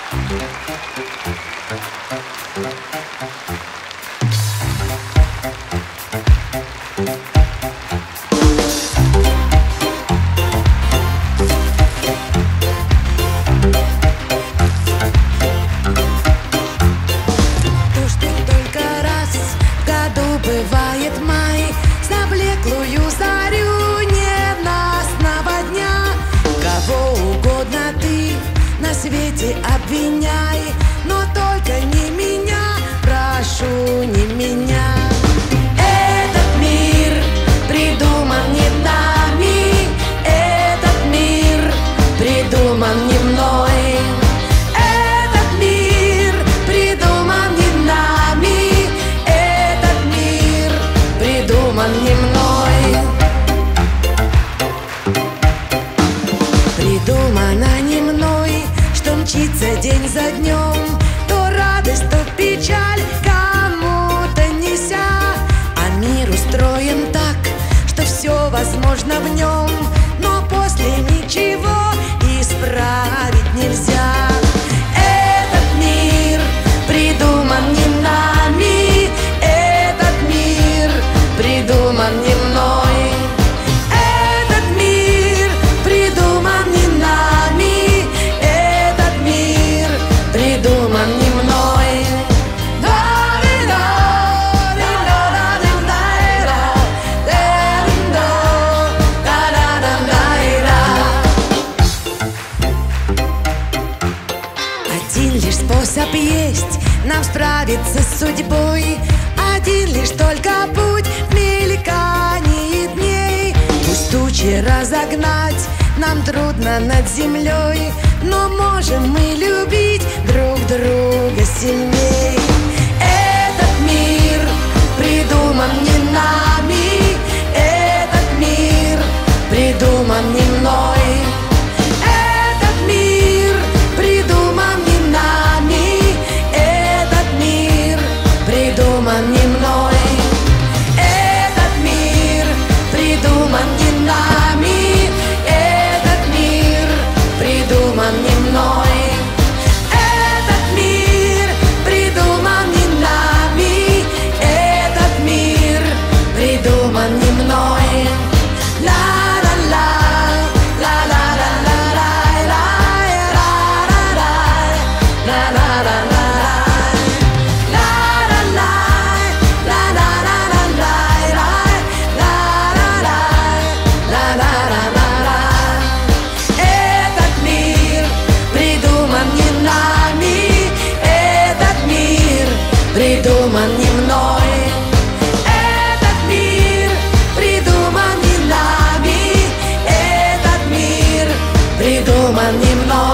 Бывает май, заблеклую зарю ненастного дня. Кого угодно ты на свете обвиняй, но только не меня, прошу, не меня. Этот мир придуман не нами, этот мир придуман не мной. Не мной. Придумано не мной, что мчится день за днем, то радость, то печаль кому-то неся. А мир устроен так, что все возможно в нем, но после ничего исправить нельзя. Этот мир придуман не нами, этот мир придуман не мной. Этот мир придуман не нами, этот мир придуман не мной. Один лишь способ есть нам справиться с судьбой, один лишь только путь в мелькании дней. Пусть тучи разогнать нам трудно над землей, но можем мы любить друг друга сильней. Этот мир придуман не нами, этот мир придуман не мной. Этот мир придуман не нами, этот мир придуман не мной. Этот мир придуман не нами, этот мир придуман не мной. Этот мир придуман не нами, этот мир придуман не мной. Придуман не мной. Этот мир придуман не нами, этот мир придуман не мной.